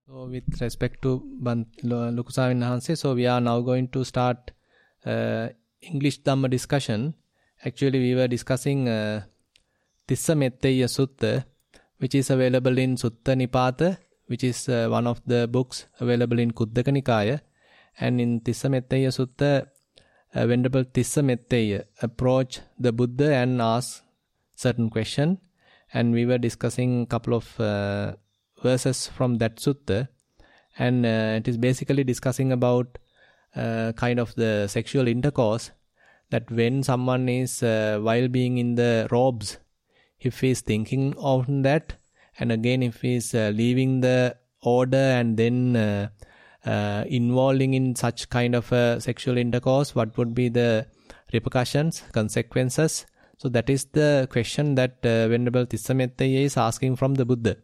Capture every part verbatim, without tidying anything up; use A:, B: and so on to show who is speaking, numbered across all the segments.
A: So with respect to Lukusawin Hanse, so we are now going to start uh, English Dhamma discussion. Actually, we were discussing uh, Tissa Metteya Sutta, which is available in Sutta Nipata, which is uh, one of the books available in Kuddaka Nikaya. And in Tissa Metteya Sutta, uh, Venerable Tissa Metteya approached the Buddha and asked certain question. And we were discussing a couple of uh, verses from that sutta, and uh, it is basically discussing about uh, kind of the sexual intercourse, that when someone is uh, while being in the robes, if he is thinking of that, and again if he is uh, leaving the order and then uh, uh, involving in such kind of a sexual intercourse, what would be the repercussions, consequences? So that is the question that uh, Venerable Tissa Metteya is asking from the Buddha.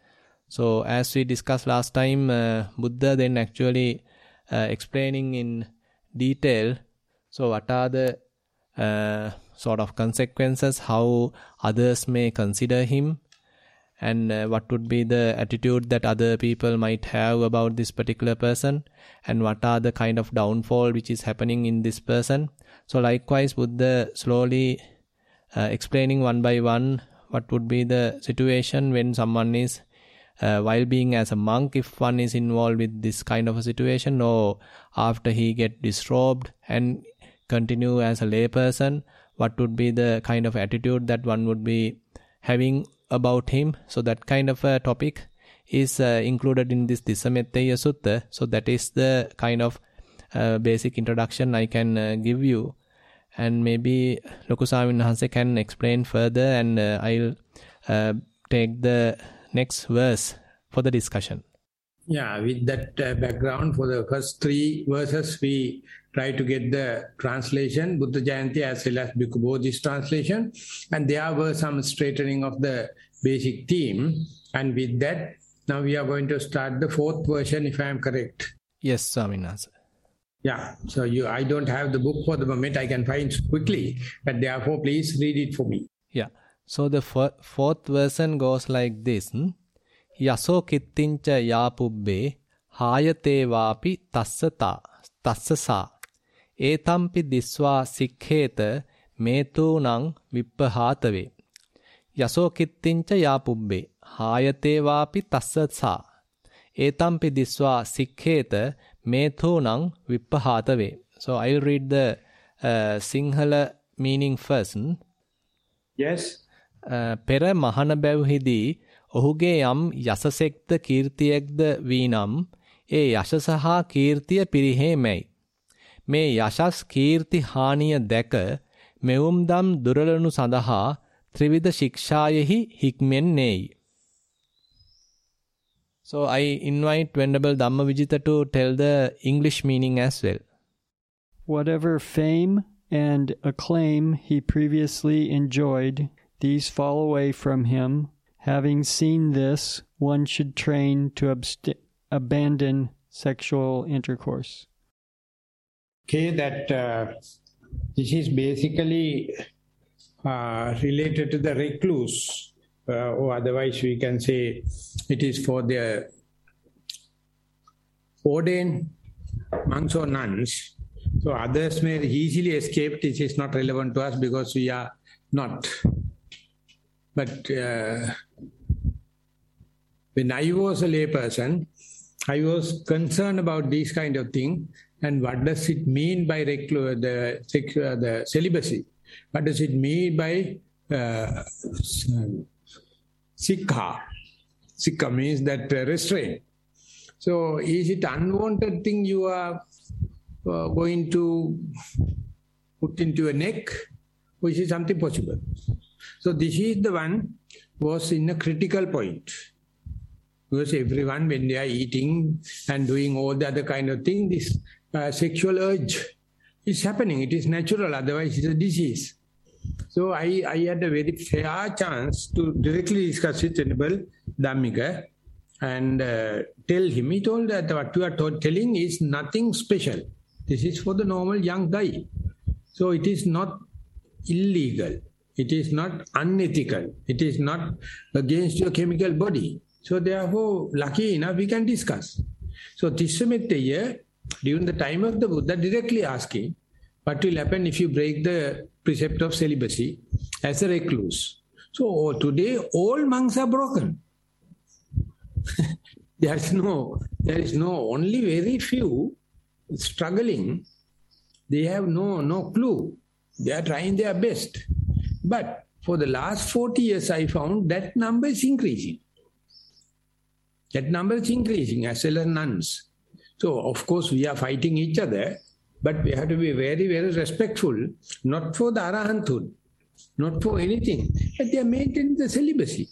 A: So as we discussed last time, uh, Buddha then actually uh, explaining in detail, so what are the uh, sort of consequences, how others may consider him, and uh, what would be the attitude that other people might have about this particular person, and what are the kind of downfall which is happening in this person. So likewise, Buddha slowly uh, explaining one by one what would be the situation when someone is Uh, while being as a monk, if one is involved with this kind of a situation, or after he get disrobed and continue as a lay person, what would be the kind of attitude that one would be having about him. So that kind of a topic is uh, included in this Tissa Metteya Sutta. So that is the kind of uh, basic introduction I can uh, give you, and maybe Lokusawin Hanse can explain further, and uh, I'll uh, take the next verse for the discussion.
B: Yeah, with that uh, background, for the first three verses, we try to get the translation, Buddha Jayanti as well as Bhikkhu Bodhi's translation, and there were some straightening of the basic theme. And with that, now we are going to start the fourth version, if I am correct.
A: Yes, Swaminatha.
B: Yeah, so you, I don't have the book for the moment, I can find quickly, but therefore please read it for me.
A: Yeah. So the f- fourth version goes like this. Yaso kittincha yapubbe hayate vapi tassata tassasa etampi diswa sikheta metunang vippahatave. Yaso kittincha yapubbe hayate vapi tassasa etampi diswa sikheta metunang vippahatave. So I'll read the uh, Sinhala meaning first.
B: Yes.
A: පෙර මහන බැව්හිදී ඔහුගේ යම් යසසෙක්ද කීර්තියෙක්ද වීනම් ඒ යශස හා කීර්තිය පිරිහේමැයි. මේ යශස් කීර්ති හානිය දැක මෙවුම් දම් දුරලනු සඳහා ත්‍රිවිධ ශික්ෂායෙහි හික්මෙන්නේයි. So I invite Venerable Dhammavijita to tell the English meaning as well.
C: Whatever fame and acclaim he previously enjoyed, these fall away from him. Having seen this, one should train to abst- abandon sexual intercourse.
B: Okay, that uh, this is basically uh, related to the recluse, uh, or otherwise we can say it is for the ordained monks or nuns. So others may easily escape. This is not relevant to us because we are not. But uh, when I was a lay person, I was concerned about this kind of thing, and what does it mean by reclu- the, uh, the celibacy? What does it mean by uh, sikha? Sikha means that uh, restraint. So is it unwanted thing you are uh, going to put into a neck, or is it something possible? So this is the one was in a critical point. Because everyone, when they are eating and doing all the other kind of thing, this uh, sexual urge is happening. It is natural, otherwise it's a disease. So I, I had a very fair chance to directly discuss with Venerable Dhammika and uh, tell him. He told that what you are told, telling is nothing special. This is for the normal young guy. So it is not illegal. It is not unethical. It is not against your chemical body. So therefore, lucky enough, we can discuss. So Tissametteya, during the time of the Buddha, directly asking, what will happen if you break the precept of celibacy as a recluse? So today, all monks are broken. there is no, there is no, only very few struggling. They have no, no clue. They are trying their best. But for the last forty years, I found that number is increasing. That number is increasing as well as nuns. So, of course, we are fighting each other, but we have to be very, very respectful, not for the arahanthood, not for anything, but they are maintaining the celibacy.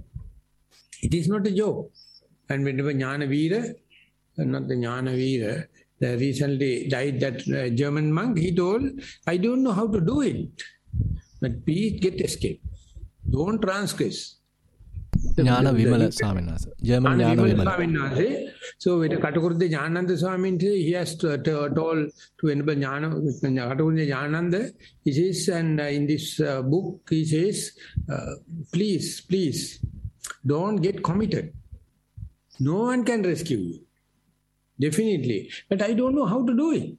B: It is not a joke. And whenever Jnana Veera, not the Jnana Veera, the recently died that uh, German monk, he told, I don't know how to do it, but please get escape. Don't transgress.
A: Jnana Vimala Swaminatha. German Jnana Vimala.
B: So with Katakurde Jnananda Swami, he has to, to, told to enable Jnana, Katakurde Jnananda, he says, and uh, in this uh, book, he says, uh, please, please, don't get committed. No one can rescue you. Definitely. But I don't know how to do it.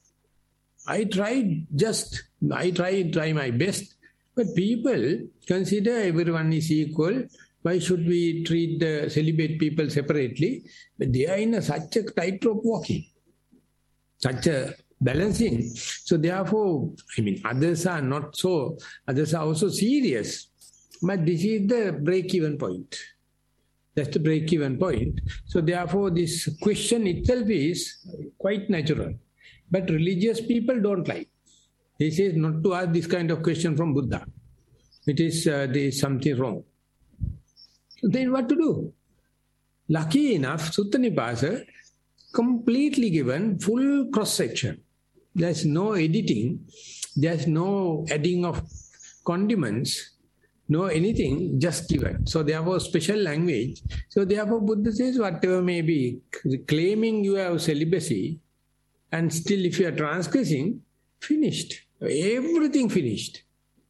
B: I tried just, I try, try my best. But people consider everyone is equal. Why should we treat the celibate people separately? But they are in a, such a tightrope walking, such a balancing. So therefore, I mean, others are not so, others are also serious. But this is the break-even point. That's the break-even point. So therefore, this question itself is quite natural. But religious people don't like. They say not to ask this kind of question from Buddha. It is, uh, there is something wrong. So then what to do? Lucky enough, Sutta Nipasa completely given full cross-section. There's no editing. There's no adding of condiments. No anything, just given. So therefore special language. So therefore Buddha says whatever may be, claiming you have celibacy and still if you are transgressing, finished. Everything finished.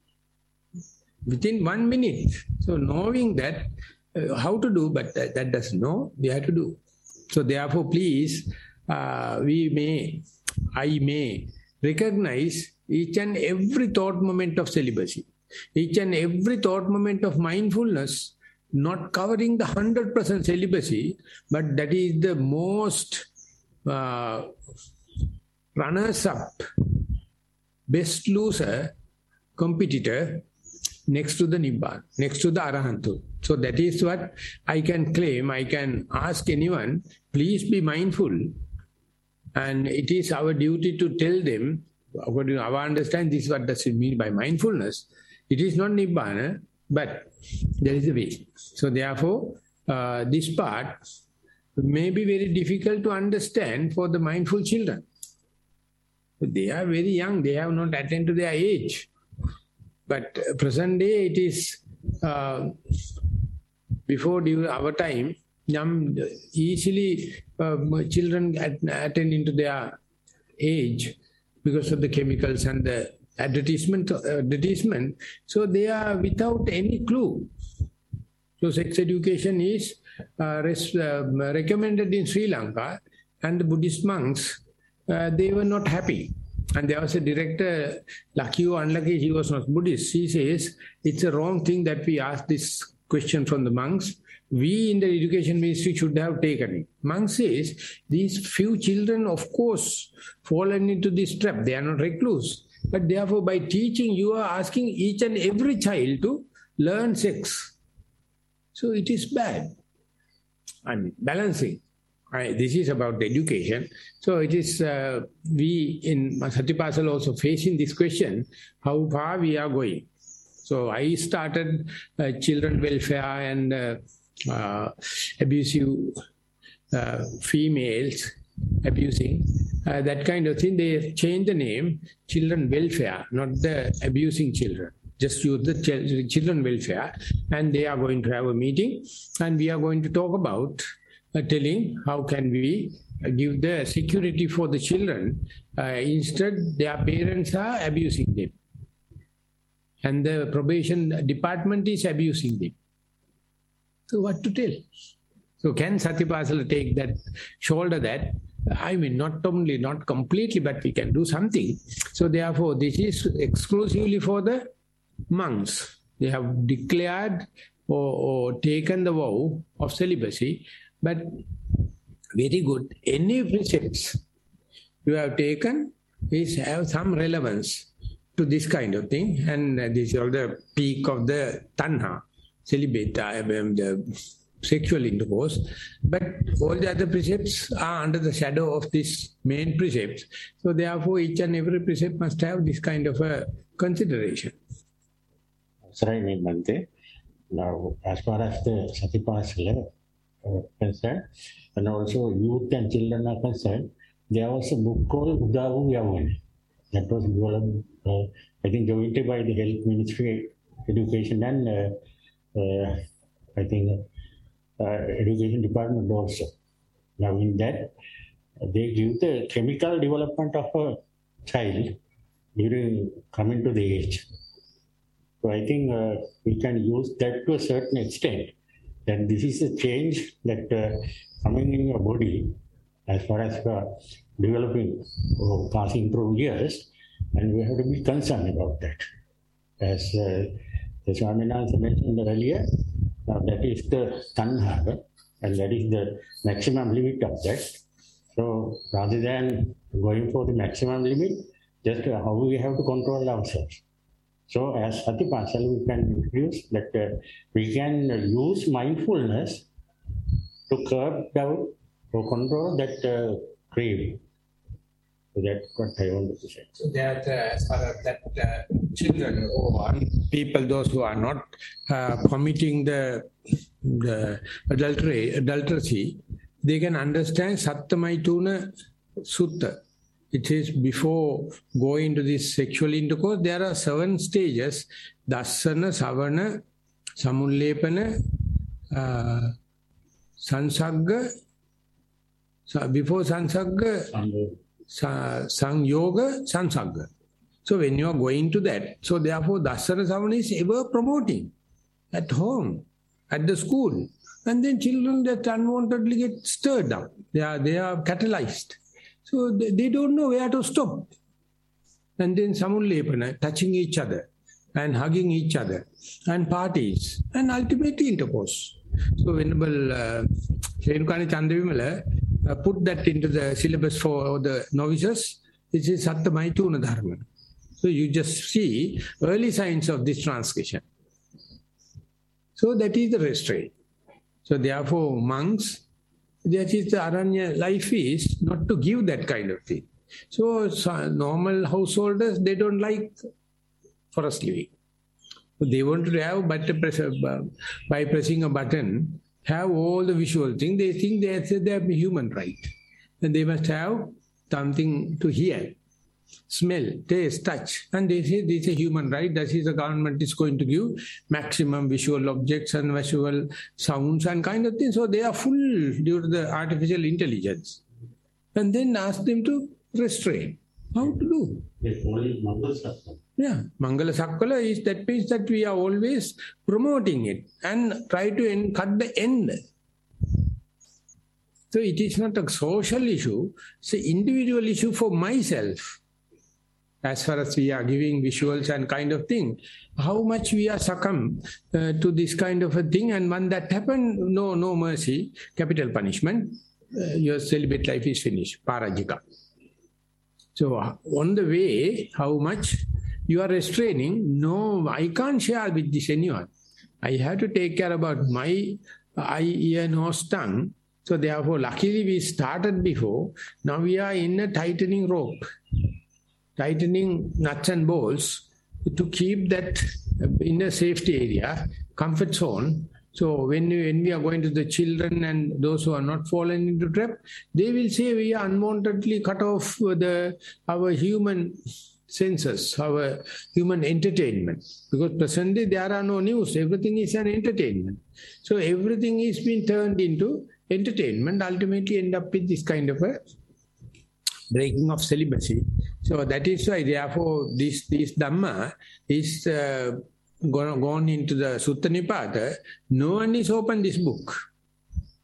B: Within one minute. So knowing that, uh, how to do, but that, that doesn't know, we have to do. So therefore please, uh, we may, I may recognize each and every thought moment of celibacy. Each and every thought moment of mindfulness, not covering the one hundred percent celibacy, but that is the most uh, runners-up, best loser, competitor, next to the Nibbana, next to the Arahanthood. So that is what I can claim. I can ask anyone, please be mindful. And it is our duty to tell them, according to our understanding, this is what does it mean by mindfulness. It is not Nibbana, but there is a way. So therefore, uh, this part may be very difficult to understand for the mindful children. They are very young, they have not attained to their age. But uh, present day it is, uh, before during our time, young, easily uh, children attain into their age because of the chemicals and the advertisement, advertisement, so they are without any clue. So sex education is uh, res, uh, recommended in Sri Lanka, and the Buddhist monks, uh, they were not happy. And there was a director, lucky or unlucky, he was not Buddhist. He says, it's a wrong thing that we ask this question from the monks. We in the education ministry should have taken it. Monk says, these few children, of course, fallen into this trap. They are not recluse. But therefore, by teaching, you are asking each and every child to learn sex. So it is bad. I mean, balancing. I, this is about education. So it is, uh, we in Satipasal also facing this question, how far we are going. So I started uh, children welfare and uh, uh, abusive uh, females, abusing, uh, that kind of thing. They changed the name, children welfare, not the abusing children. Just use the ch children welfare, and they are going to have a meeting, and we are going to talk about uh, telling how can we uh, give the security for the children. Uh, instead, their parents are abusing them, and the probation department is abusing them. So what to tell? So can Satipasala take that, shoulder that? I mean, not only, not completely, but we can do something. So therefore, this is exclusively for the monks. They have declared or, or taken the vow of celibacy, but very good. Any precepts you have taken is have some relevance to this kind of thing, and this is all the peak of the tanha, celibate, the sexual intercourse, but all the other precepts are under the shadow of this main precept. So therefore, each and every precept must have this kind of a consideration.
D: Sorry, Bhante. Now, as far as the Satipasala uh, concerned, and also youth and children are concerned, there was a book called Udavu Yavana that was developed, uh, I think, jointly by the Health Ministry, Education, and uh, uh, I think uh, Education Department also. Now, in that, they give the chemical development of a child during coming to the age. So I think uh, we can use that to a certain extent. That this is a change that uh, coming in your body as far as uh, developing or passing through years, and we have to be concerned about that. As uh, the Swaminathan mentioned earlier, uh, that is the tanha, and that is the maximum limit of that. So rather than going for the maximum limit, just uh, how we have to control ourselves. So as Satipasala, we can introduce that uh, we can use mindfulness to curb down or control that uh, craving. So that's what I wanted to say.
B: So that uh, as far as that uh, children or people, those who are not uh, committing the, the adultery, adultery, they can understand Sattamaituna Sutta. It is before going to this sexual intercourse, there are seven stages: Dassana, Savana, Samullepana, uh, Sansagga, before Sansagga, Sangyoga, Sansagga. So when you are going to that, so therefore Dassana, Savana is ever promoting at home, at the school. And then children that unwantedly get stirred up. They are, they are catalyzed. So they, they don't know where to stop. And then samullepana, touching each other and hugging each other, and parties, and ultimately intercourse. So Venerable uh, Renukani Chandavimala uh, put that into the syllabus for the novices. This is Satta Maituna Dharma. So you just see early signs of this transgression. So that is the restraint. So therefore monks, that is the Aranya life is not to give that kind of thing. So, so normal householders, they don't like forest living. So they want to have, but press, uh, by pressing a button, have all the visual thing. They think they, they have a human right. And they must have something to hear, smell, taste, touch. And they say this is a human right. That is the government is going to give maximum visual objects and visual sounds and kind of things. So they are full due to the artificial intelligence. And then ask them to restrain. How to do? Yeah, Mangala Sakkala is, that means that we are always promoting it and try to end, cut the end. So it is not a social issue, it's an individual issue for myself. As far as we are giving visuals and kind of thing, how much we are succumb uh, to this kind of a thing, and when that happen, no no mercy, capital punishment, uh, your celibate life is finished, parajika. So on the way, how much you are restraining, no, I can't share with this anyone. I have to take care about my eye, ear, nose, tongue. So therefore, luckily we started before, now we are in a tightening rope. Tightening nuts and bolts to keep that in a safety area, comfort zone. So when we, when we are going to the children and those who are not fallen into trap, they will say we are unwantedly cut off the our human senses, our human entertainment. Because presently there are no news, everything is an entertainment. So everything is being turned into entertainment, ultimately end up with this kind of a breaking of celibacy. So that is why, therefore, this, this Dhamma is uh, gone, gone into the Sutta Nipata. No one is opened this book.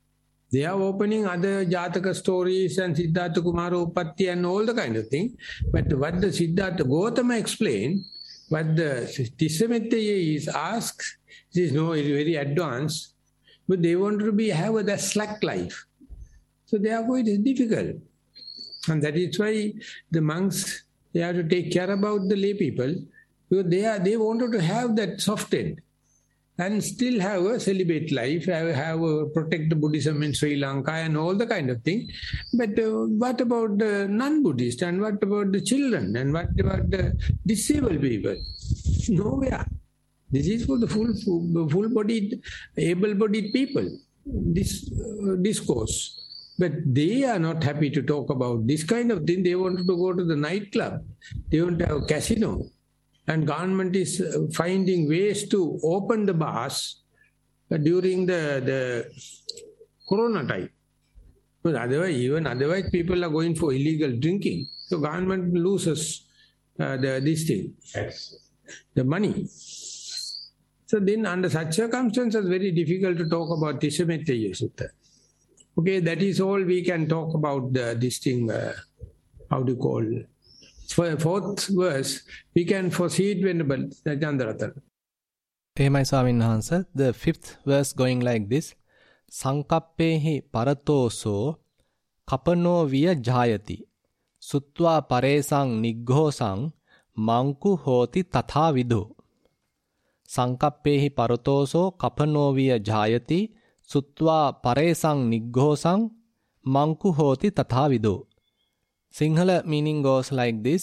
B: They are opening other Jataka stories and Siddhartha Kumara Upatti and all the kind of thing. But what the Siddhartha Gautama explained, what the Tissamettaya is asked, this is no, it's very advanced, but they want to be have a slack life. So therefore it is difficult. And that is why the monks, they have to take care about the lay people, because they are they wanted to have that soft end and still have a celibate life, have, have a, protect the Buddhism in Sri Lanka and all the kind of thing. But uh, what about the non-Buddhist, and what about the children, and what about the disabled people? Nowhere. This is for the full, full, full-bodied, able-bodied people, this uh, discourse. But they are not happy to talk about this kind of thing. They wanted to go to the nightclub. They want to have a casino. And government is finding ways to open the bars during the, the corona time. But otherwise, even otherwise, people are going for illegal drinking. So government loses uh, the this thing, yes. the money. So then under such circumstances, very difficult to talk about Tissamettaya Sutta. Okay, that is all we can talk about the, this thing, uh, how do you call it? For fourth verse, we can foresee it Venerable Chandraratana.
A: එහෙමයි ස්වාමීන් වහන්සේ. The fifth verse going like this. සංකප්පේහි පරතෝසෝ කපනෝ විය ජායති. සුත්වා පරේසං නිග්ඝෝසං මංකු හෝති තථා විදෝ. සංකප්පේහි පරතෝසෝ කපනෝ විය ජායති. සුත්වා පරේසං නිග්ඝෝසං මංකු හෝති තථා විදෝ. Sinhala meaning goes like this.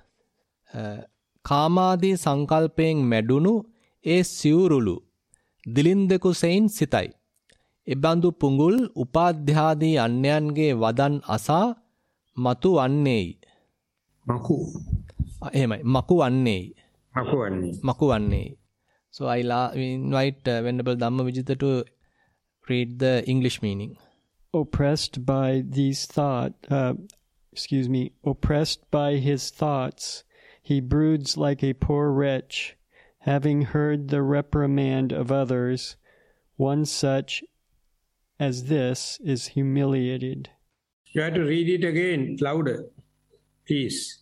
A: කාමාදී සංකල්පයෙන් මැඩුණු ඒ සිවුරුළු දිලින්දෙකු සෙයින් සිතයි. එබඳු පුඟුල් උපාධ්‍යාදී අන්‍යයන්ගේ වදන් අසා මතු වන්නේයි.
B: මකු.
A: එහෙමයි. මකු වන්නේයි.
B: මකු වන්නේ.
A: මකු වන්නේයි. So I invite uh, Venerable Dhammavijita to read the English meaning.
C: Oppressed by these thoughts, uh, excuse me, oppressed by his thoughts, he broods like a poor wretch, having heard the reprimand of others. One such as this is humiliated.
B: You have to read it again, louder, please.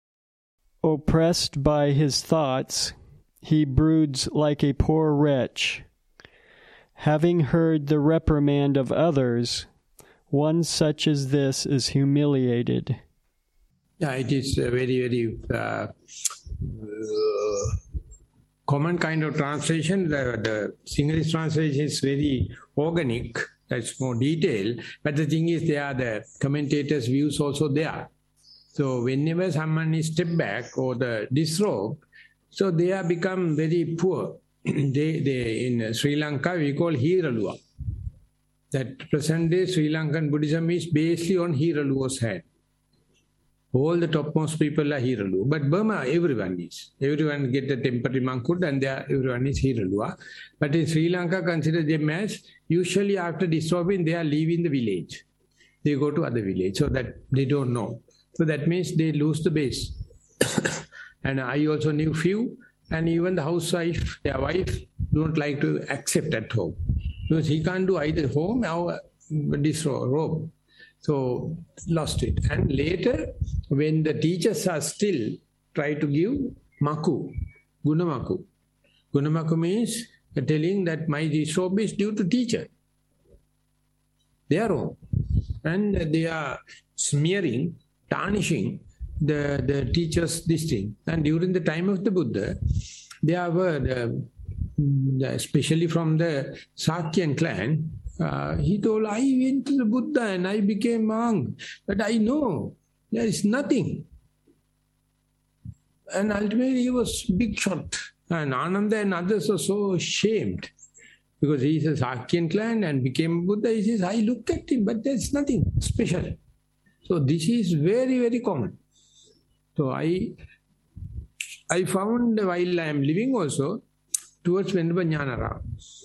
C: Oppressed by his thoughts, he broods like a poor wretch. Having heard the reprimand of others, one such as this is humiliated.
B: Yeah, it is a very, very uh, uh, common kind of translation. The, the Sinhalese translation is very organic, that's more detailed. But the thing is, there are the commentators' views also there. So whenever someone is step back or the disrobe, so they have become very poor. they, they in Sri Lanka we call Hiraluwa. That present day Sri Lankan Buddhism is based on Hiraluwa's hand. All the topmost people are Hiraluwa. But Burma, everyone is. Everyone get the temporary monkood and they are, everyone is Hiraluwa. But in Sri Lanka, consider them as, usually after disrobing, they are leaving the village. They go to other village so that they don't know. So that means they lose the base. And I also knew few, and even the housewife, their wife, don't like to accept at home. Because he can't do either home or disrobe. So, lost it. And later, when the teachers are still, try to give maku, gunamaku. Gunamaku means telling that my disrobe is due to teacher. They are wrong. And they are smearing, tarnishing the, the teachers' this thing. And during the time of the Buddha, there were, the, the, especially from the Sakyan clan, uh, he told, I went to the Buddha and I became monk, but I know there is nothing. And ultimately he was big shot. And Ananda and others were so ashamed because he is a Sakyan clan and became Buddha. He says, I look at him, but there's nothing special. So this is very, very common. So I I found while I am living also towards Venerable Jnanarama.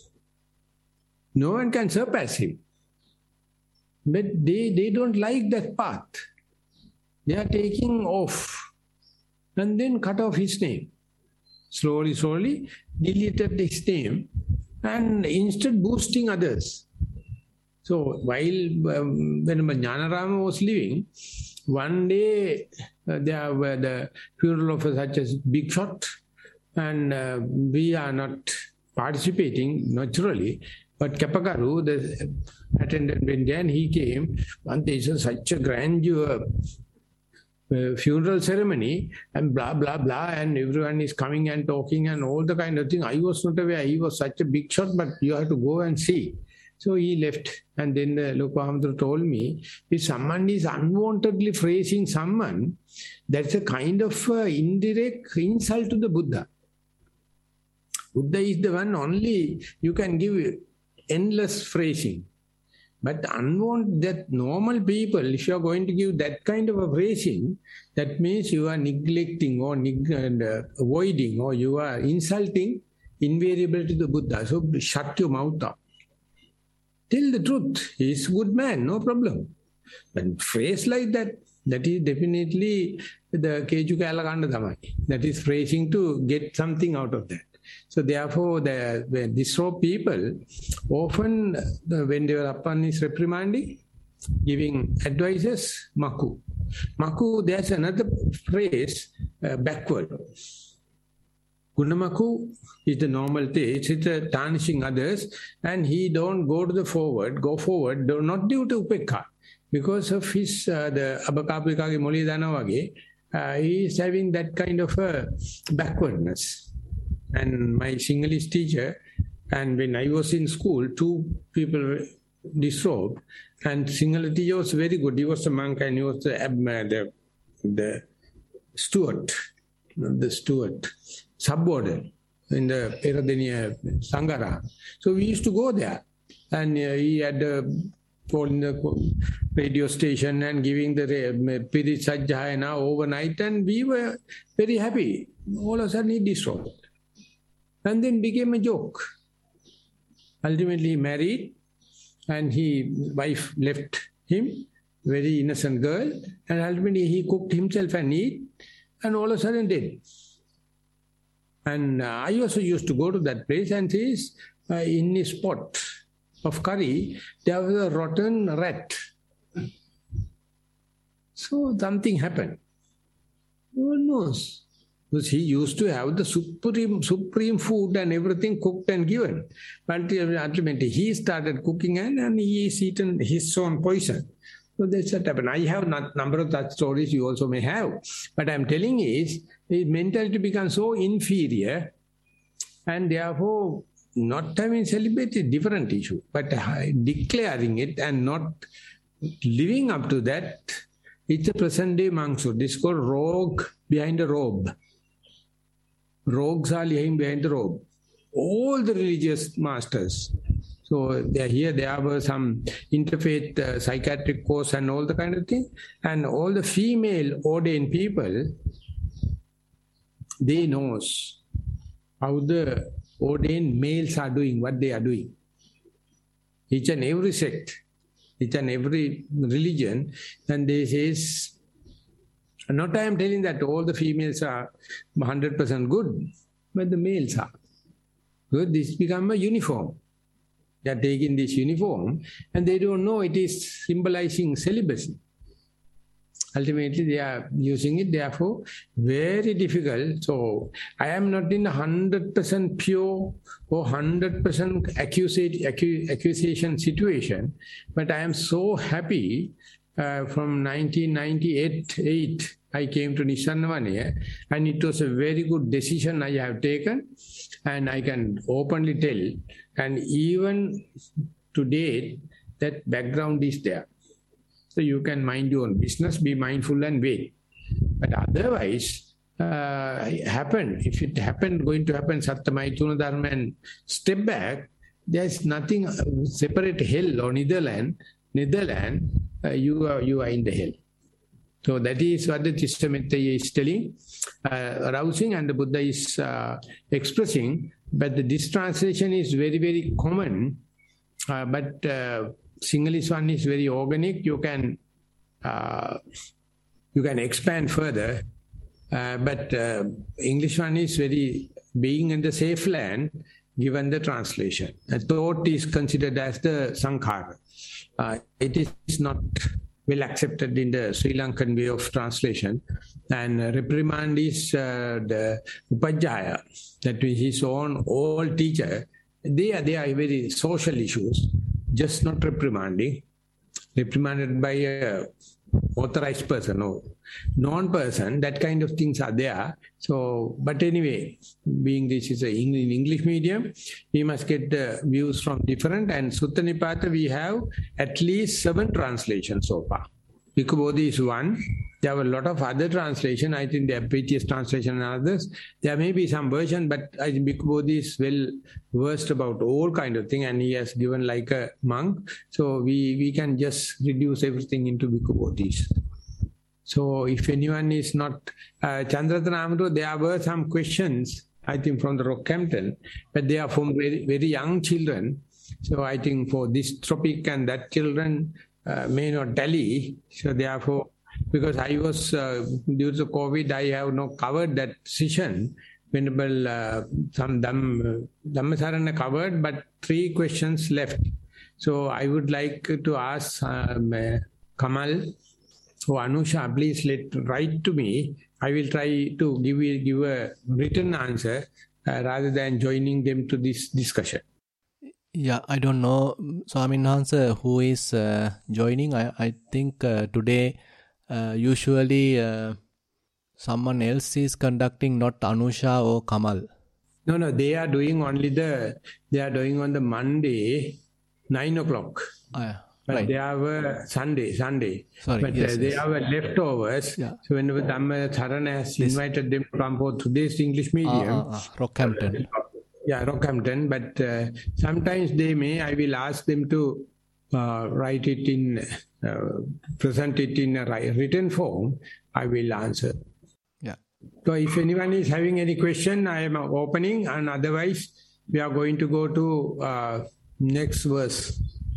B: No one can surpass him. But they, they don't like that path. They are taking off and then cut off his name. Slowly, slowly deleted his name and instead boosting others. So while um, when Jnanarama was living, one day uh, there were the funeral of such a big shot, and uh, we are not participating naturally. But Kapakaru, the attendant went there and he came. One day, it's such a grandeur uh, funeral ceremony and blah, blah, blah. And everyone is coming and talking and all the kind of thing. I was not aware. He was such a big shot, but you have to go and see. So he left. And then the Lokahamdra told me, if someone is unwantedly praising someone, that's a kind of uh, indirect insult to the Buddha. Buddha is the one only you can give endless phrasing. But unwanted, that normal people, if you are going to give that kind of a phrasing, that means you are neglecting or neg- and, uh, avoiding or you are insulting invariably to the Buddha. So shut your mouth up. Tell the truth. He is a good man, no problem. But phrase like that, that is definitely the Keju Kalakanda Thamai. That is phrasing to get something out of that. So therefore, the, when disrobe people, often the, when they are upon is reprimanding, giving advices, maku. Maku, there's another phrase, uh, backward. Gunamaku is the normal thing. It's uh, tarnishing others, and he don't go to the forward, go forward, do not due to upekha. Because of his, uh, the Abakapikage Molidana, uh, he is having that kind of uh, backwardness. And my Sinhalese teacher, and when I was in school, two people disrobed, and Sinhala teacher was very good. He was a monk and he was the, the, the steward, the steward, sub-warden in the Peradeniya Sangara. So we used to go there, and uh, he had a call in the radio station and giving the Pirit Sajjayana overnight, and we were very happy. All of a sudden he disrobed. And then became a joke. Ultimately he married, and his wife left him, very innocent girl, and ultimately he cooked himself and eat, and all of a sudden dead. And uh, I also used to go to that place and see uh, in his pot of curry, there was a rotten rat. So something happened. No one knows. Because he used to have the supreme supreme food and everything cooked and given. But ultimately he started cooking and, and he is eaten his own poison. So that's what happened. I have a number of such stories you also may have. But I'm telling is, his mentality becomes so inferior, and therefore not having celebrated different issue. But declaring it and not living up to that, it's a present day monkshood. This is called rogue behind a robe. Rogues are lying behind the robe. All the religious masters. So there, here there were some interfaith uh, psychiatric course and all the kind of thing. And all the female ordained people, they knows how the ordained males are doing, what they are doing. Each and every sect, each and every religion, and they says, not I am telling that all the females are one hundred percent good, but the males are. So this become a uniform. They are taking this uniform and they don't know it is symbolizing celibacy. Ultimately they are using it, therefore very difficult. So I am not in a one hundred percent pure or one hundred percent accusation, accusation situation, but I am so happy. Uh, from nineteen ninety-eight, eight, I came to Nishannavanaya, and it was a very good decision I have taken, and I can openly tell, and even to date, that background is there. So you can mind your own business, be mindful and wait. But otherwise, uh, happen, if it happened, going to happen, Sattamaituna Dharma and step back, there's nothing separate hell or Netherlands, Netherlands, Uh, you are you are in the hell. So that is what the Tishtamettaya is telling, uh, arousing, and the Buddha is uh, expressing. But the, this translation is very, very common. Uh, but uh, Sinhalese one is very organic. You can uh, you can expand further. Uh, but uh, English one is very, being in the safe land, given the translation. A thought is considered as the sankhara. Uh, it is not well accepted in the Sri Lankan way of translation. And uh, reprimand is uh, the upajjhaya, that is his own old teacher. They are, they are very social issues, just not reprimanding. Reprimanded by a authorized person or non-person, that kind of things are there. So, but anyway, being this is a in English medium, we must get the views from different. And Sutta Nipata, we have at least seven translations so far. Bhikkhu Bodhi is one. There are a lot of other translations. I think there are P T S translation and others. There may be some version, but I think Bhikkhu Bodhi is well versed about all kind of thing, and he has given like a monk. So we, we can just reduce everything into Bhikkhu Bodhis. So if anyone is not, uh, Chandratana Amaro, there were some questions, I think from the Rockhampton, but they are from very, very young children. So I think for this topic and that children uh, may not tally. So therefore, because I was, uh, due to COVID, I have not covered that session. Venerable, uh, some Dham, Dhammasarana covered, but three questions left. So I would like to ask um, uh, Kamal, so Anusha, please let write to me. I will try to give you, give a written answer uh, rather than joining them to this discussion.
A: Yeah, I don't know, Swamin Hansa, who is uh, joining. I, I think uh, today uh, usually uh, someone else is conducting, not Anusha or Kamal.
B: No, no, they are doing only the, they are doing on the Monday, nine o'clock.
A: Oh, yeah.
B: But
A: Right.
B: they have Sunday, Sunday.
A: Sorry,
B: but
A: yes,
B: uh, they
A: yes.
B: have leftovers.
A: Yeah.
B: So whenever Dhammasarana has
A: This-
B: invited them to come for today's English medium,
A: Ah, ah, ah, Rockhampton.
B: yeah, Rockhampton, but uh, sometimes they may, I will ask them to uh, write it in, uh, present it in a ri- written form, I will answer.
A: Yeah.
B: So if anyone is having any question, I am opening, and otherwise we are going to go to uh, next verse.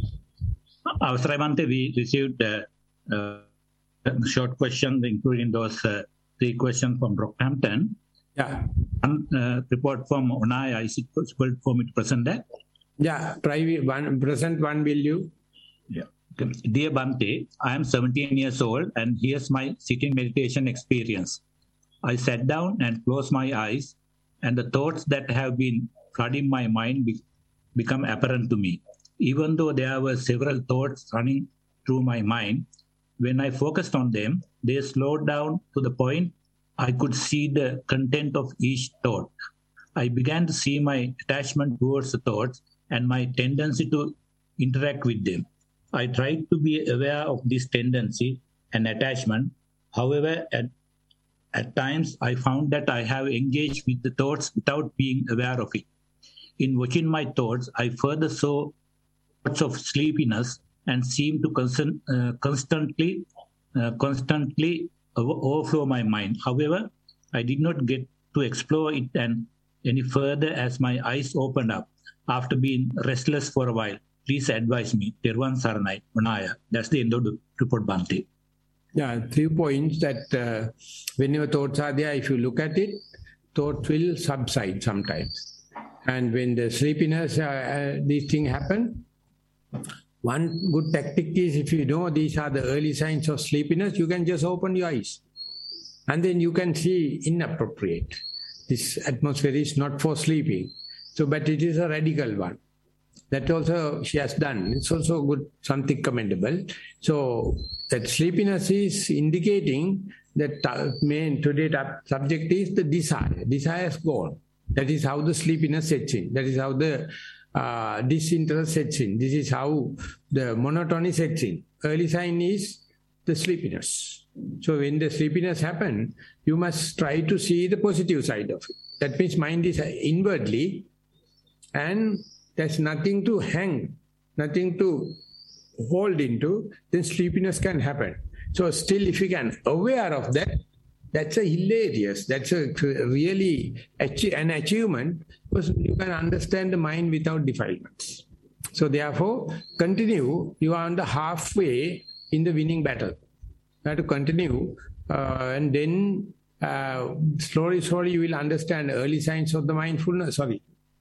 E: Avasarayamante, we received uh, uh, a short question, including those uh, three questions from Rockhampton.
B: Yeah,
E: One uh, report from Onaya, is it possible for me to present that?
B: yeah, try one, present one will you?
E: Yeah. Okay. Dear Bhante, I am seventeen years old and here's my sitting meditation experience. I sat down and closed my eyes, and the thoughts that have been flooding my mind be- become apparent to me. Even though there were several thoughts running through my mind, when I focused on them, they slowed down to the point I could see the content of each thought. I began to see my attachment towards the thoughts and my tendency to interact with them. I tried to be aware of this tendency and attachment. However, at, at times I found that I have engaged with the thoughts without being aware of it. In watching my thoughts, I further saw thoughts of sleepiness and seemed to constant, uh, constantly, uh, constantly overflow my mind. However, I did not get to explore it and any further as my eyes opened up after being restless for a while. Please advise me. Terwan Saranai, Manaya. That's the end of the report, Bhante.
B: Yeah, three points that uh, whenever thoughts are there, if you look at it, thoughts will subside sometimes. And when the sleepiness, uh, uh, these things happen, one good tactic is, if you know these are the early signs of sleepiness, you can just open your eyes. And then you can see inappropriate. This atmosphere is not for sleeping. So, but it is a radical one. That also she has done. It's also good, something commendable. So that sleepiness is indicating that uh, main today subject is the desire. Desire is gone. That is how the sleepiness sets in. That is how the uh, disinterest sets in. This is how the monotony sets in. Early sign is the sleepiness. So when the sleepiness happens, you must try to see the positive side of it. That means mind is inwardly, and there's nothing to hang, nothing to hold into, then sleepiness can happen. So still, if you can aware of that, that's a hilarious, that's a really an achievement, because you can understand the mind without defilements. So therefore, continue, you are on the halfway in the winning battle. You have to continue, uh, and then uh, slowly, slowly you will understand early signs of the mindfulness, sorry,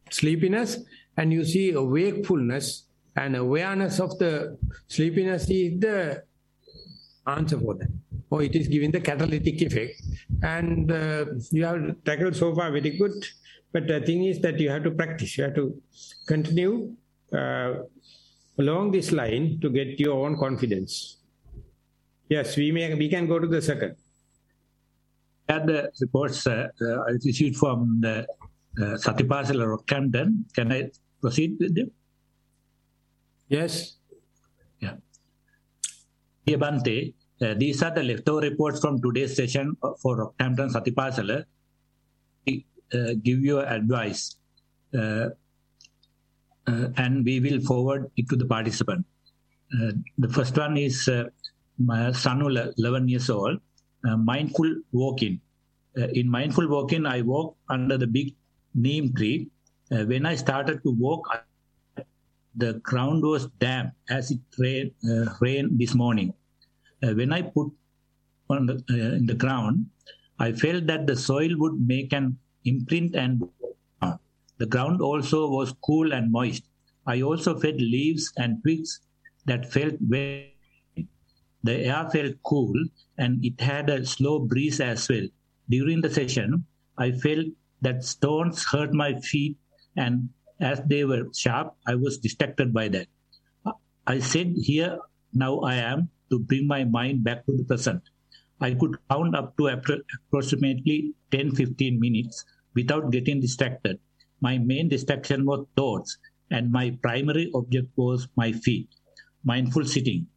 B: sleepiness, and you see a wakefulness and awareness of the sleepiness is the answer for that. Or it is giving the catalytic effect. And uh, you have tackled so far very good. But the thing is that you have to practice. You have to continue uh, along this line to get your own confidence. Yes, we may we can go to the second.
E: Had the reports uh, uh, I received from the uh, Satipasala Rockhampton. Can I proceed with them?
B: Yes.
E: Yeah. Dear Bhante, uh, these are the leftover reports from today's session for Rockhampton Satipasala. Uh, give you advice uh, uh, and we will forward it to the participant. Uh, the first one is uh, my son, eleven years old, uh, mindful walking. Uh, in mindful walking, I walk under the big neem tree. Uh, when I started to walk, I, the ground was damp as it rained, uh, rained this morning. Uh, when I put on the, uh, in the ground, I felt that the soil would make an imprint and the ground also was cool and moist. I also felt leaves and twigs that felt wet. The air felt cool and it had a slow breeze as well. During the session, I felt that stones hurt my feet and as they were sharp, I was distracted by that. I said, here now I am to bring my mind back to the present. I could count up to approximately ten to fifteen minutes without getting distracted. My main distraction was thoughts, and my primary object was my feet. Mindful sitting.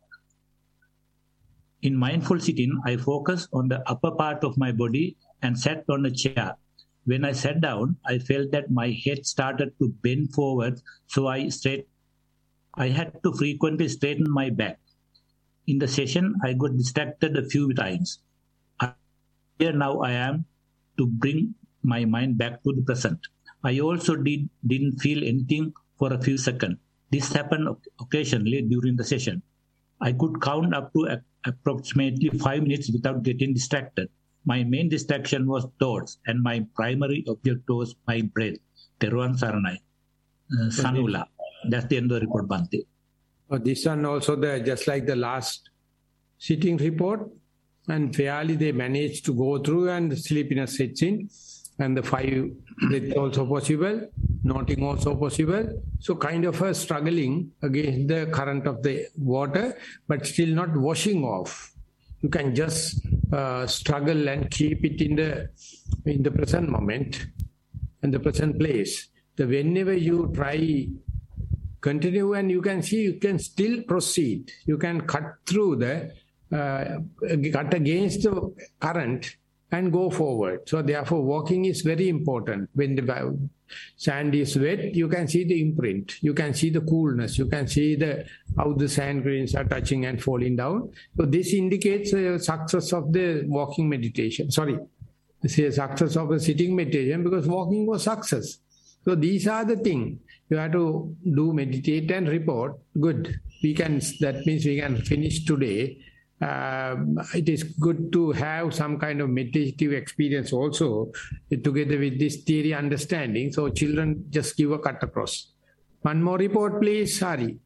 E: In mindful sitting, I focused on the upper part of my body and sat on a chair. When I sat down, I felt that my head started to bend forward, so I straight. I had to frequently straighten my back. In the session, I got distracted a few times. Here now I am to bring my mind back to the present. I also did, didn't feel anything for a few seconds. This happened occasionally during the session. I could count up to a, approximately five minutes without getting distracted. My main distraction was thoughts and my primary object was my breath. Teruvan Saranai. Uh, Sanula. That's the end of the report, Bhante.
B: Oh, this one also, the, just like the last sitting report, and fairly they managed to go through and the sleepiness sets in. And the five breath also possible, noting also possible. So kind of a struggling against the current of the water, but still not washing off. You can just uh, struggle and keep it in the in the present moment, in the present place. The whenever you try, continue and you can see you can still proceed. You can cut through the, uh, cut against the current and go forward. So therefore walking is very important. When the sand is wet, you can see the imprint, you can see the coolness, you can see the how the sand grains are touching and falling down. So this indicates a success of the walking meditation. Sorry, this is a success of a sitting meditation because walking was success. So these are the things. You have to do, meditate and report. Good. We can, that means we can finish today. Uh, it is good to have some kind of meditative experience also together with this theory understanding. So children just give a cut across. One more report, please, Hari.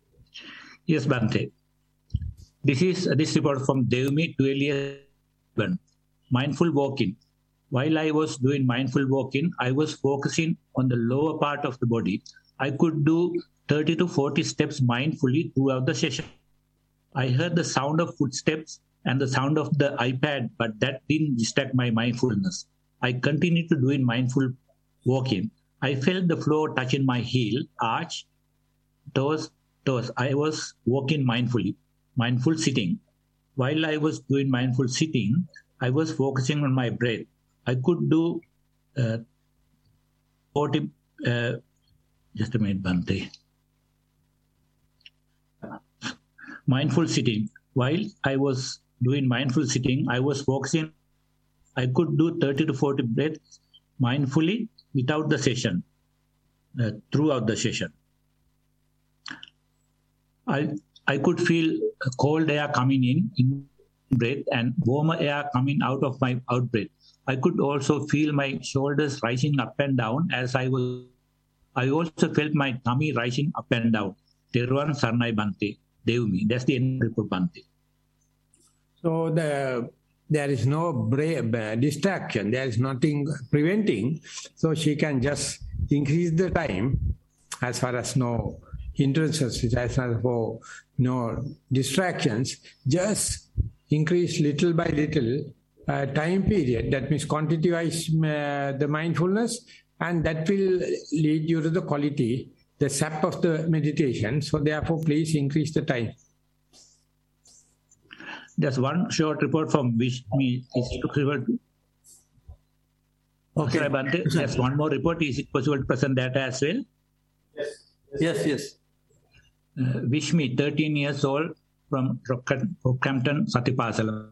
E: Yes, Bhante. This is uh, this report from Devmi, twelve years old. Mindful walking. While I was doing mindful walking, I was focusing on the lower part of the body. I could do thirty to forty steps mindfully throughout the session. I heard the sound of footsteps and the sound of the iPad, but that didn't distract my mindfulness. I continued to do in mindful walking. I felt the floor touching my heel, arch, toes, toes. I was walking mindfully, mindful sitting. While I was doing mindful sitting, I was focusing on my breath. I could do uh, forty, uh, just a minute, Bhante. Mindful sitting. While I was doing mindful sitting, I was focusing. I could do thirty to forty breaths mindfully without the session, uh, throughout the session. I I could feel cold air coming in, in breath and warmer air coming out of my out breath. I could also feel my shoulders rising up and down as I was I also felt my tummy rising up and down. Teruvan Saranai Bante, Devmi. That's the end of report, Bante.
B: So the there is no bra- distraction, there is nothing preventing. So she can just increase the time as far as no hindrances, as far as for no distractions, just increase little by little uh, time period. That means quantize uh, the mindfulness, and that will lead you to the quality, the sap of the meditation. So therefore, please increase the time.
E: There's one short report from Vishmi. Is it possible to?
B: Okay.
E: Sorry, Bante. There's one more report. Is it possible to present that as well?
F: Yes. Yes, yes.
E: Uh, Vishmi, thirteen years old, from Rockhampton, Satipasala.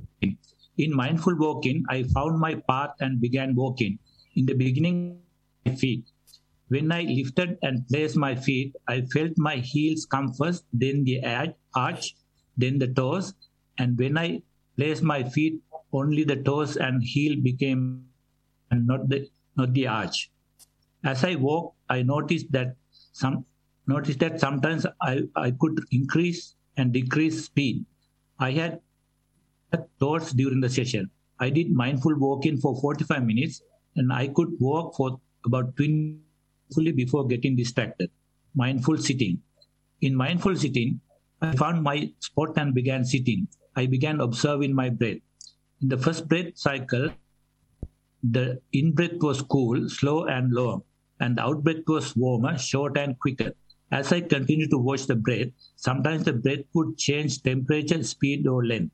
E: In mindful walking, I found my path and began walking. In the beginning, my feet. When I lifted and placed my feet, I felt my heels come first, then the arch, then the toes. And when I placed my feet, only the toes and heel became, and not the not the arch. As I walked, I noticed that some noticed that sometimes I, I could increase and decrease speed. I had thoughts during the session. I did mindful walking for forty-five minutes, and I could walk for about twenty minutes before getting distracted. Mindful sitting. In mindful sitting, I found my spot and began sitting. I began observing my breath. In the first breath cycle, the in-breath was cool, slow and long, and the out-breath was warmer, short and quicker. As I continued to watch the breath, sometimes the breath would change temperature, speed or length.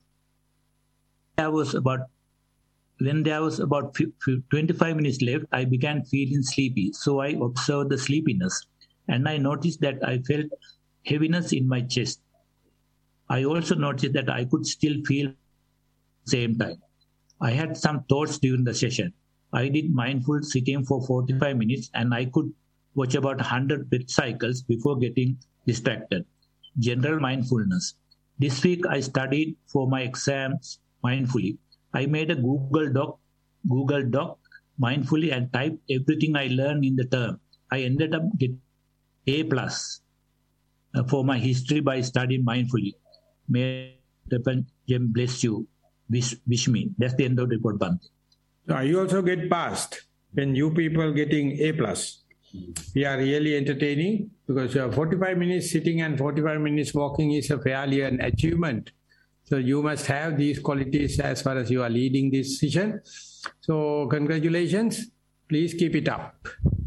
E: There was about, when there was about twenty-five minutes left, I began feeling sleepy. So I observed the sleepiness, and I noticed that I felt heaviness in my chest. I also noticed that I could still feel at the same time. I had some thoughts during the session. I did mindful sitting for forty-five minutes, and I could watch about one hundred breath cycles before getting distracted. General mindfulness. This week I studied for my exams mindfully. I made a Google Doc, Google Doc mindfully and typed everything I learned in the term. I ended up getting A plus for my history by studying mindfully. May the Gem bless you. Wish, wish me. That's the end of the report, Bante.
B: So you also get passed when you people getting A plus. We are really entertaining because uh, forty-five minutes sitting and forty-five minutes walking is a fairly an achievement. So you must have these qualities as far as you are leading this session. So congratulations. Please keep it up.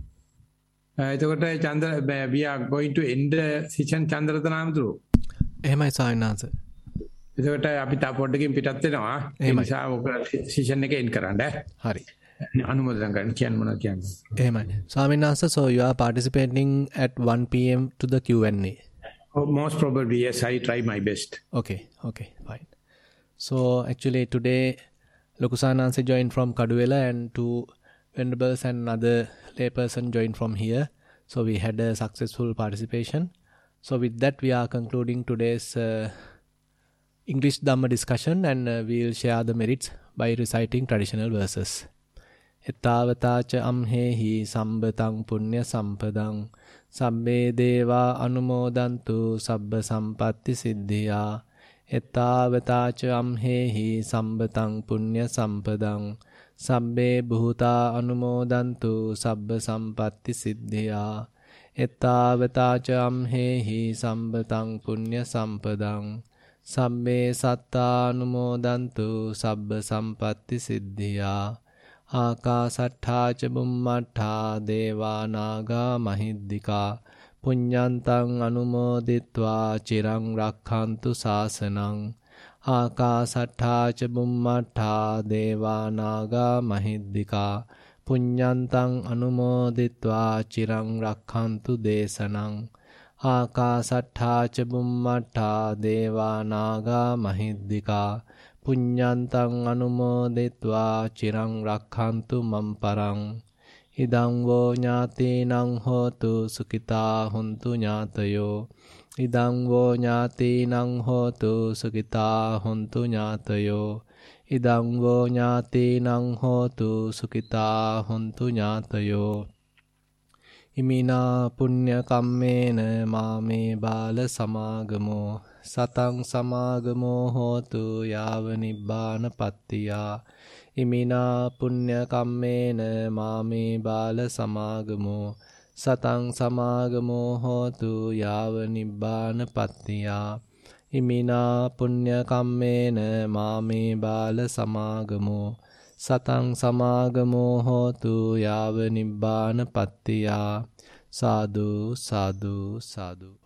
B: Uh, Chandra, we are going to end the session, Chandratanamdru.
A: එහෙමයි සායනාස.
B: එතකොට අපි තා පොඩ්ඩකින් පිටත් වෙනවා. ඒ නිසා ඔක session එක end කරන්න.
A: හරි.
B: අනුමೋದන කරන්න කියන්න මොනවද කියන්නේ?
A: එහෙමයි. ස්වාමීන් වහන්සේ, so you are participating at one p m to the Q and A.
B: Oh, most probably yes, I try my best.
A: Okay, okay, fine. So actually today Lokusananse joined from Kaduwela and two venerables and another layperson joined from here. So we had a successful participation. So with that, we are concluding today's uh, English Dhamma discussion, and uh, we will share the merits by reciting traditional verses. Ettavatacha amhehi sambatang punya sampadang sabbe deva anumodantu sabba sampatti siddhiya. Ettavatacha amhehi sambatang punya sampadang sabbe bhuta anumodantu sabba sampatti siddhiya. Ettavatacha amhehi sambatang punya sampadang sabbe satta anumodantu sabba sampatti siddhiya. Akasattha ca bummattha deva naga mahiddika punyantang anumoditva cirang rakkhantu sasanang. Akasattha ca bummattha deva naga mahiddika punyantang anumoditva cirang rakkhantu desanang. Akasattha ca bummattha deva naga mahiddika punyantang anumoditva cirang rakkhantu mamparang. Idang vo nyatinang hotu sukita huntu nyatayo. Idang vo nyatinang hotu sukita huntu nyatayo. Idang vo nyatinang hotu sukita huntu nyatayo. ඉමිනා පුඤ්ඤ කම්මේන මාමේ බාල සමාගමෝ සතං සමාගමෝ හෝතු යාව නිබ්බානපත්තියා ඉමිනා පුඤ්ඤ කම්මේන මාමේ බාල සමාගමෝ සතං සමාගමෝ හෝතු යාව නිබ්බානපත්තියා ඉමිනා පුඤ්ඤ කම්මේන මාමේ බාල සමාගමෝ සතං සමාගමෝ හෝතු යාව නිබ්බානපත්තියා සාදු සාදු සාදු